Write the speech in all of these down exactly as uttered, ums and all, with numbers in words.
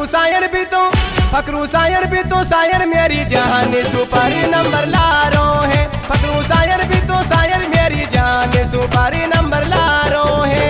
सायर भी तू फकरू सायर भी तू सायर मेरी जान सुपारी नंबर लारो है। फकरू सायर भी तू सायर मेरी जान सुपारी नंबर लारो है।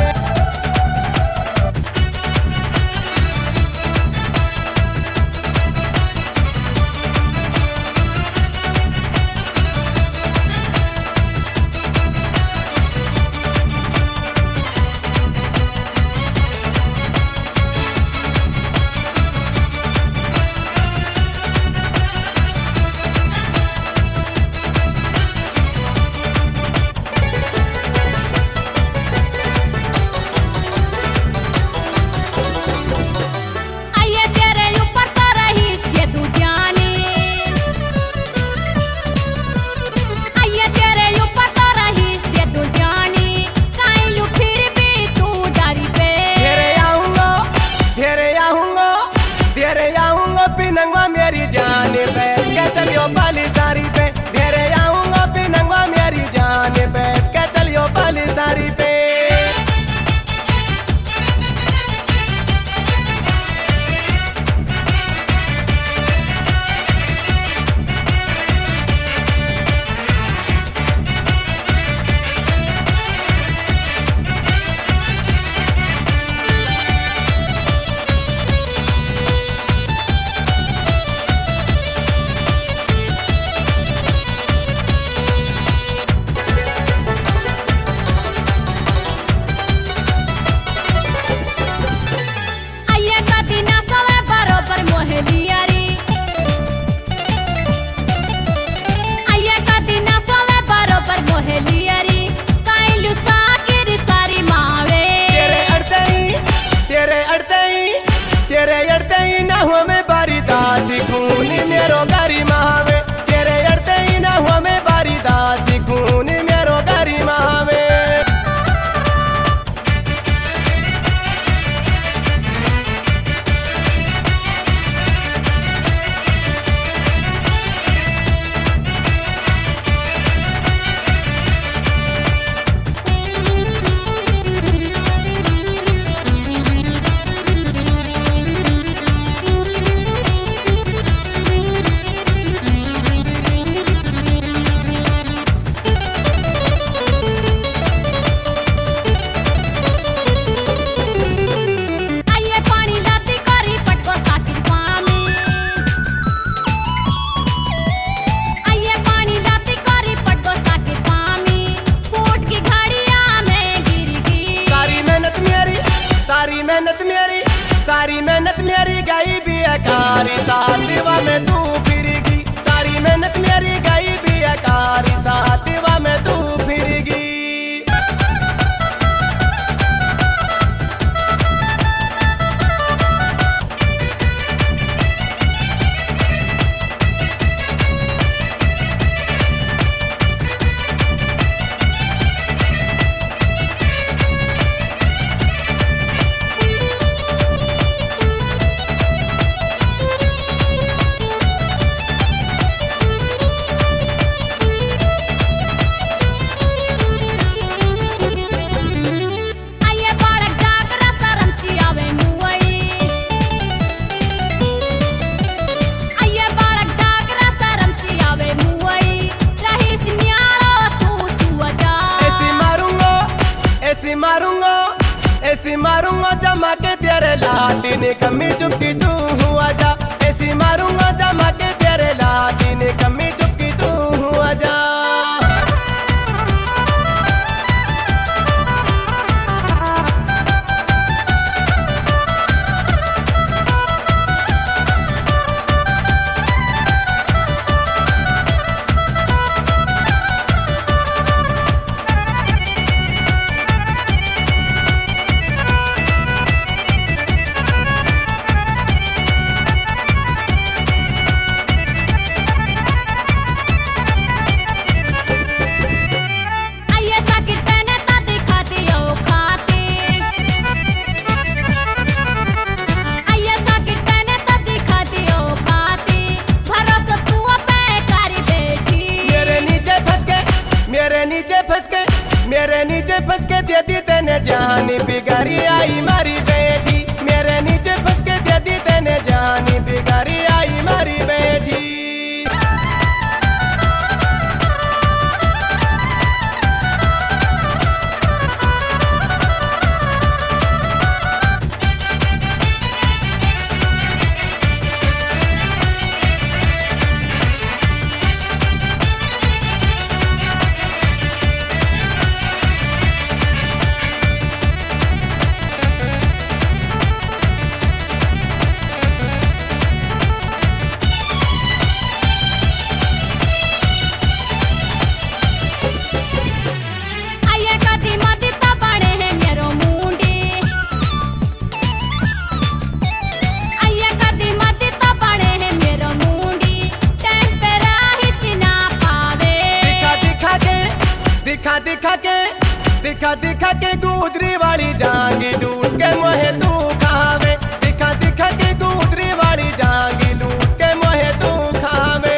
पिनंगवा मेरी जान बैठ के चलियो पाली सारी पे। घेरे आऊंगा पिनंगवा मेरी जान बैठ के चलियो पाली सारी पे। खून मेरो गारी महावे तेरे अड़ते ही ना हुआ मैं बारी दासी खून मेरो गारी महावे। मेहनत मेरी सारी मेहनत मेरी गई भी अकारी सातवा में तू फिरेगी। सारी मेहनत मेरी गई भी अकारी सातवा में तू फिरेगी। मारूंगा ऐसी मारूंगा जमा के तेरे लाठी ने कमी चुपकी तू हुआ जा। ऐसी मारूंगा जमा के तेरे लाठी ने कमी चुपकी तू हुआ जा। मेरे नीचे फंस के दे दी तेने जान बिगाड़ी आई मारी बेटी। मेरे नीचे फंस के दे दी दिखा दिखा के दिखा दिखा के गुदरी वाली जांगी लूट के मोहे तू खावे। दिखा दिखा के गुदरी वाली जांगी लूट के मोहे तू खावे।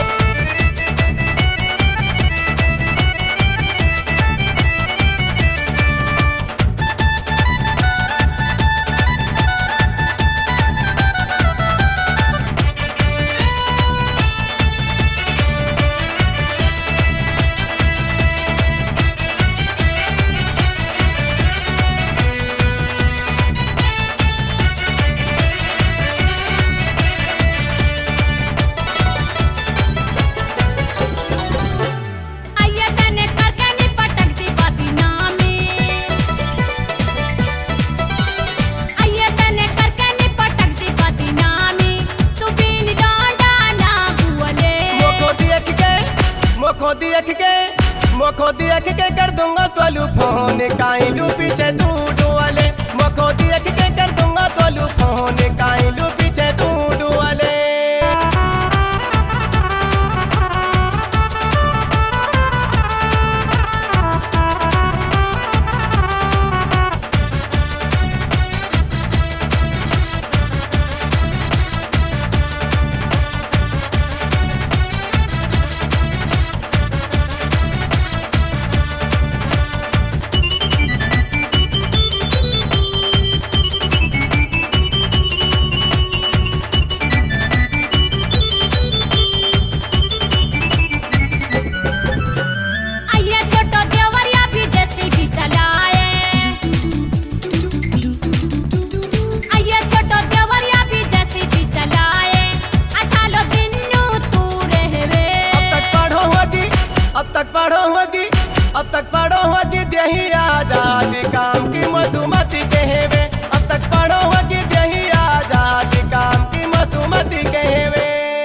मोखो देख के मोखो देख के कर दूंगा तोलू फोन काइलू पीछे तू डुआले। मोखो देख के कर दूंगा तोलू फोन काइलू पीछे तू डुआले। अब तक पढ़ो होगी देही आजादी काम की मसूमती कहेवे। अब तक पढ़ो होगी देही आजादी काम की मसूमती कहेवे।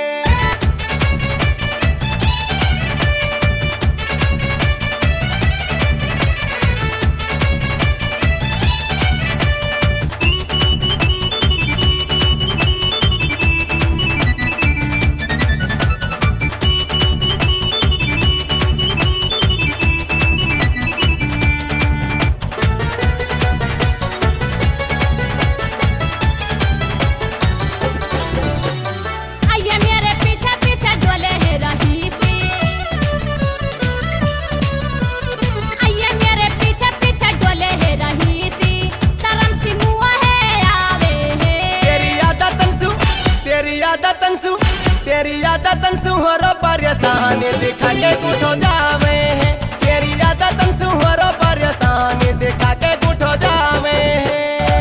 तेरी आदतन सुहरो परेशान दिखा के कुठो जावे है। तेरी आदतन सुहरो परेशान दिखा के कुठो जावे है।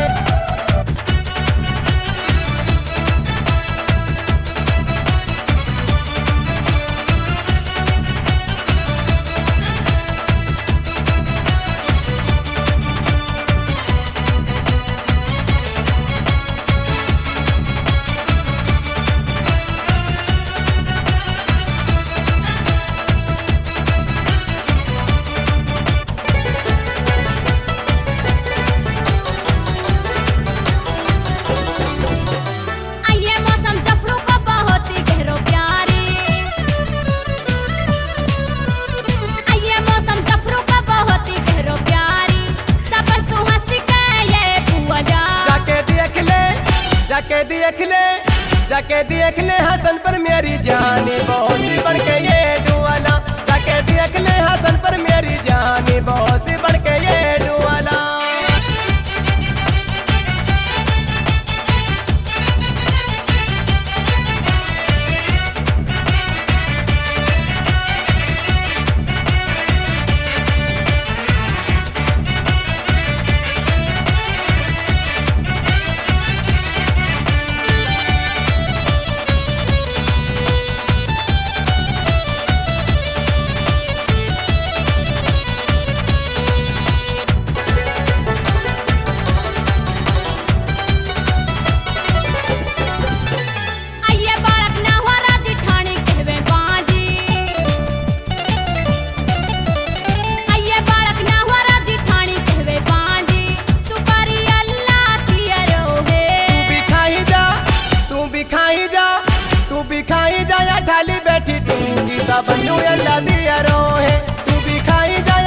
जाके देख ले जाके देख ले हसन पर मेरी जानी बहुत सी बढ़ के ये डुआला। जाके देख ले हसन पर मेरी जानी बहुत सी बढ़ के ये डुआला। खाई जाया ढाली बैठी टूंगी सब बन्नू अल्लाह दिया रो है। तू भी खाई जा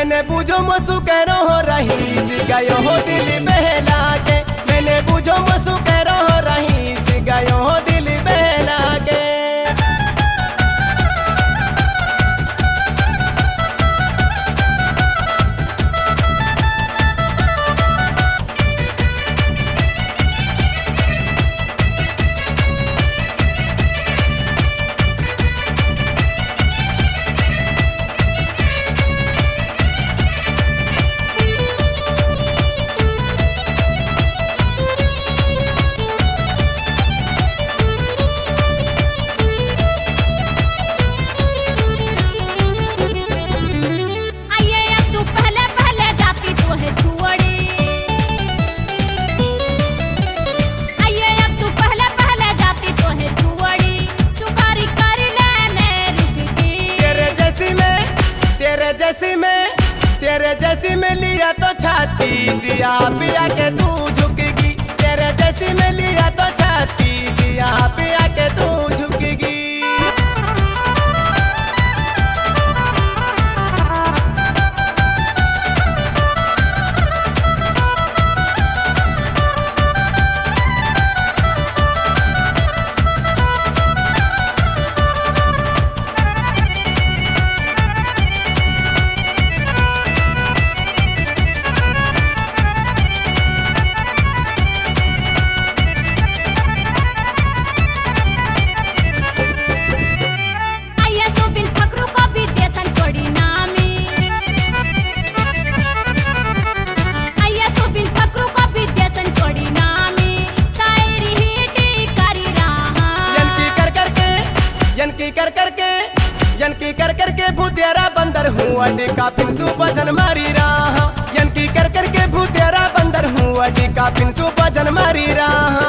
मैंने बुझो मसु कह हो रही सी गयो हो दिल बहला के मैंने बुझो मसु कह हो रही सी गयो हो दिल बहला के जैसी में तेरे जैसी में लिया तो छाती सिया पिया के तू झुकेगी तेरे जैसी में लिया तो छाती सिया पिया के तू झुकेगी यनकी कर करके यनकी कर करके भूतेरा बंदर हूँ अड्डी का पिंसू भजन मारी रहा यनकी कर करके भूतेरा बंदर हूँ अड्डी का पिंसू भजन मारी रहा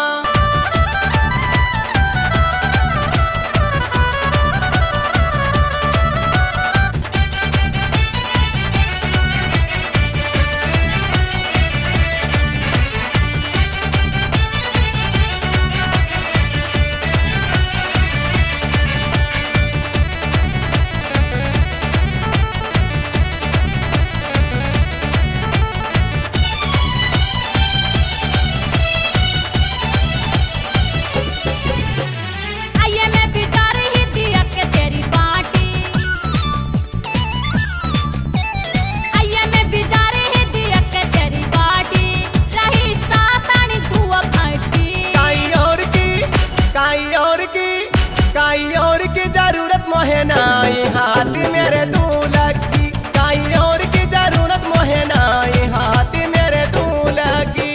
काई और की जरूरत मोहे नाई हाथ मेरे तू लगी काई और की जरूरत मोहे नाई हाथ मेरे तू लगी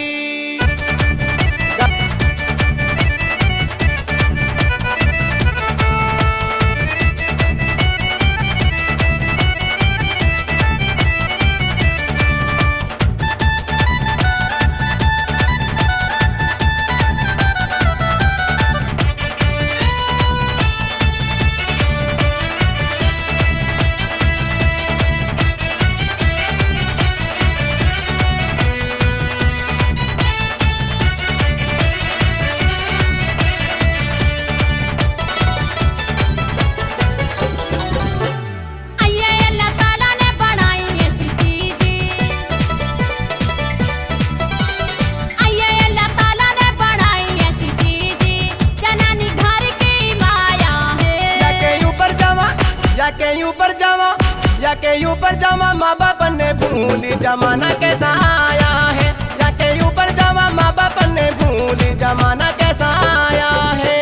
जाके ऊपर जावा जाके ऊपर जावा माँ बाप ने भूली जमाना कैसा आया है जाके ऊपर जावा माँ बाप ने भूली जमाना कैसा आया है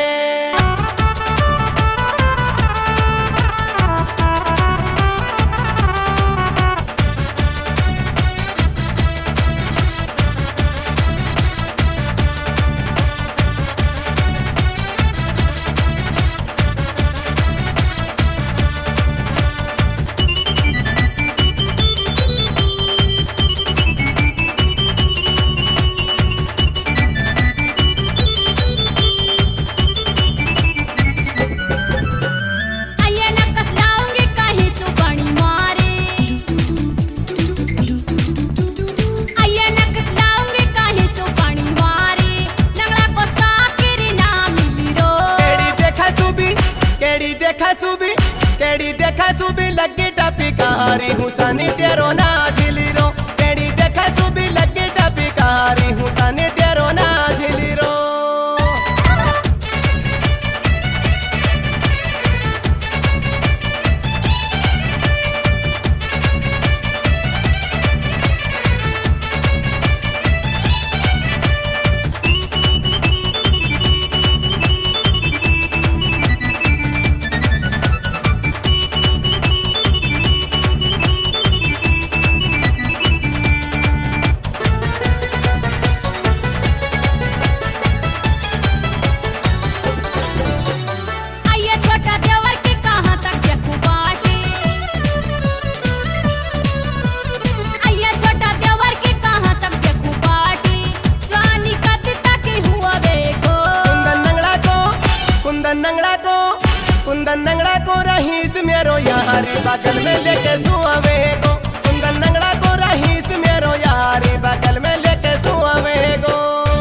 कहारी हुसैनी तेरो ना झिली रो तेरी देखा सुबी लगी टपी कहारी हुसैनी तेरो ना झिली रो कुंदन नंगड़ा को रहीस मेरो यारी बगल में लेके सुआवे को कुंदन नंगड़ा को रहीस मेरो यारी बगल में लेके सुआवे को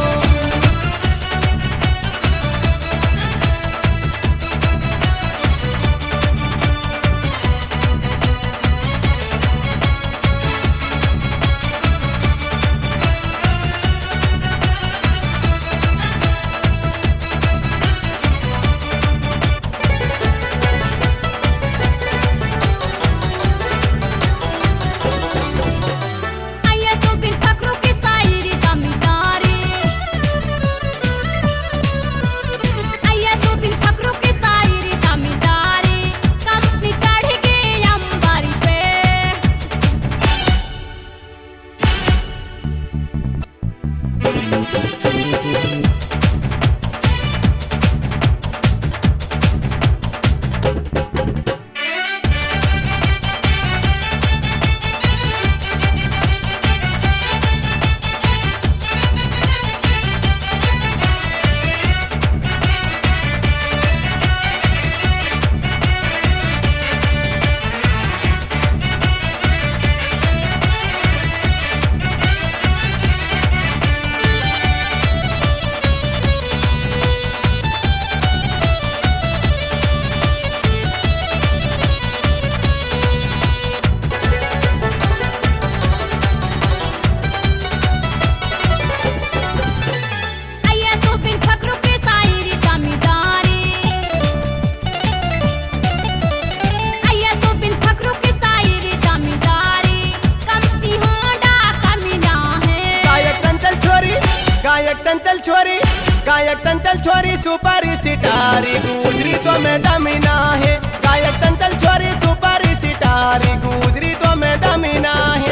चंचल छोरी गायक चंचल छोरी सुपारी सितारी गुजरी तो मैं दमीना है गायक चंचल छोरी सुपारी सितारी गुजरी तो मैं दमीना है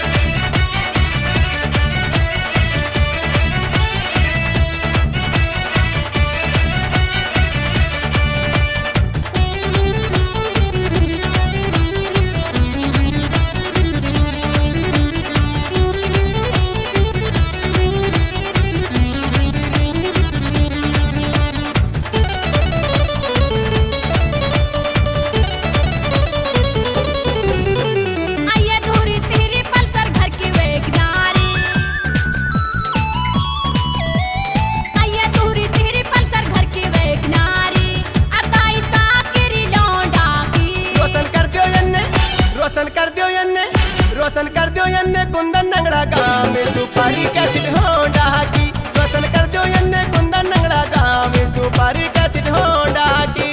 रोशन कर दो यन्ने कुंदन नंगड़ा गाँव में सुपारी कैसेट होंडा की रोशन कर दो यन्ने कुंदन नंगड़ा गाँव में सुपारी कैसेट होंडा की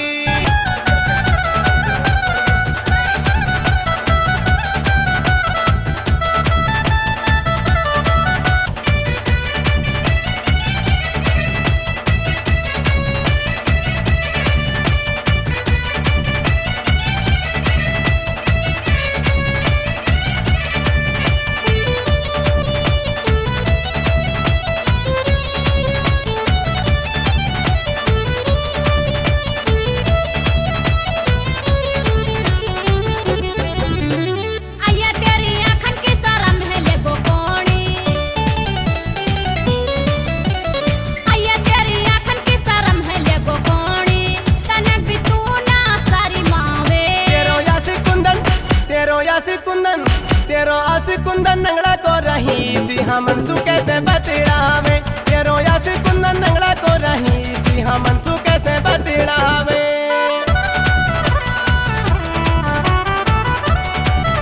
तेरो आसी कुंदन नंगला को रही सी हमनसु कैसे बतड़ावे तेरो आसी कुंदन नंगला को रही सी हमनसु कैसे बतड़ावे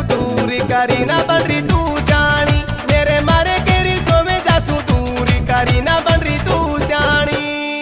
दूरी करी ना बन रही तू सियाणी मेरे मारे के रिसों में जासू दूरी करी ना बन रही तू सियाणी।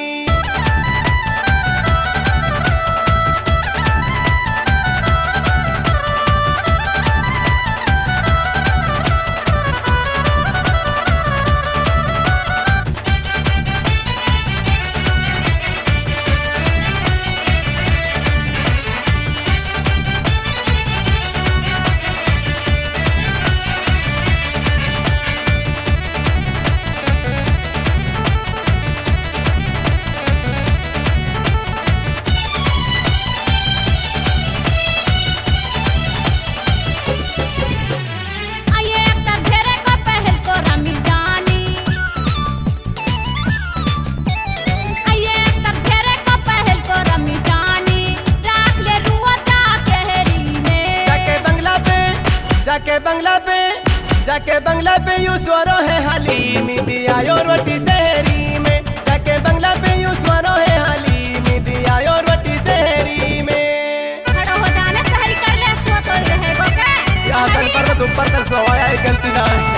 जाके बंगला पे जाके बंगला पे यूं स्वरो है हलीमी दिया रोटी शहरी में जाके बंगला पे यूं स्वरो है हलीमी दिया रोटी शहरी में। खड़ा हो जाने सही कर ले सो तो रहेगो के यहाँ सल पर्वत ऊपर तक सोया है गलती ना है।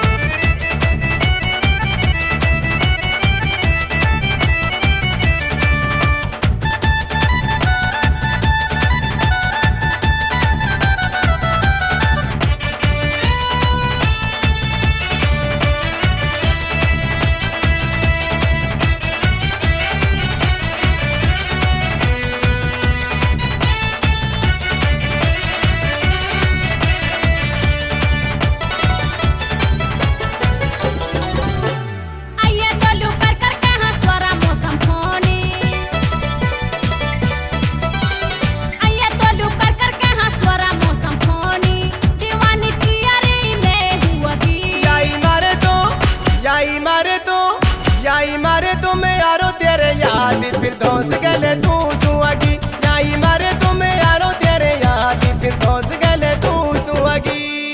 याई मारे तो मैं यारो तेरे याद फिर दोस्त गले तू सुहागी याई मारे तो मैं यारो तेरे याद फिर दोस्त गले तू सुहागी।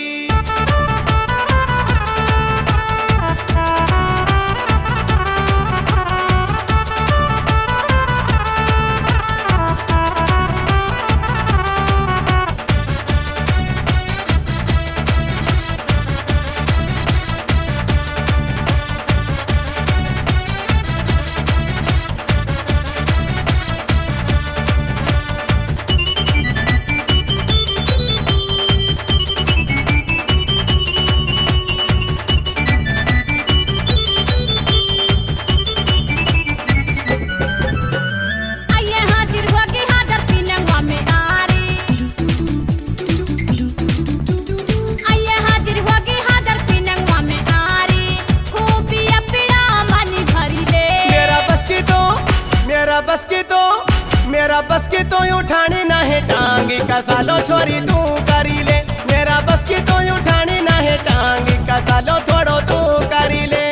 बस की तो मेरा बस की तो उठानी ना है टांगी का सालो छोरी तू करी ले मेरा बस की तो उठानी ना है टांगी का सालो थोड़ो तू करी ले।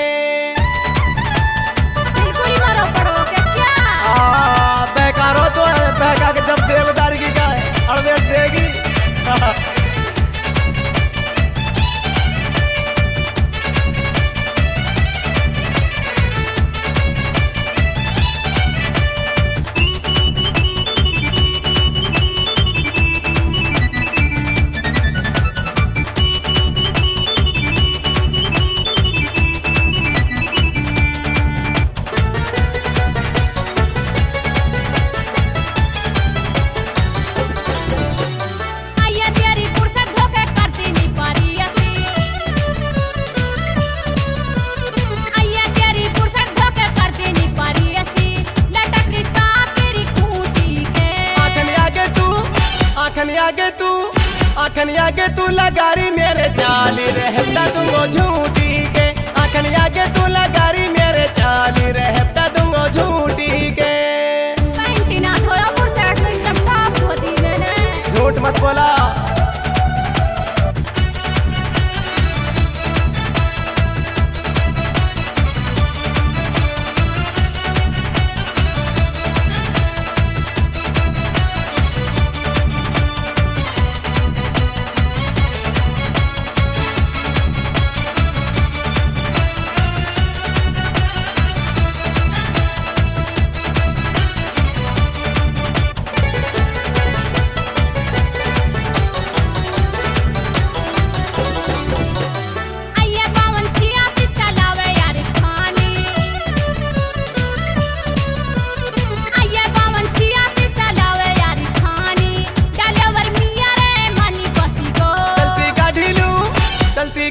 बिल्कुल ही मारो पड़ो के क्या आ बेकारो तो है बेका के जब देवदार की का अड़वे देगी। आगे तू आखन आगे तू लगारी मेरे चाली रहता दूंगो झूठी के आखन आगे तू लगारी मेरे चाली रहता दूंगो झूठी के। पैंटीना थोड़ा फुर्सत में एकदम साफ होती मैंने झूठ मत बोला।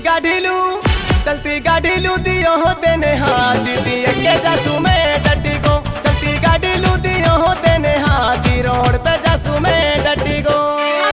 गाढ़िलू चलती गाढ़िलू दियो हो देने हाथ दीदी के जासू में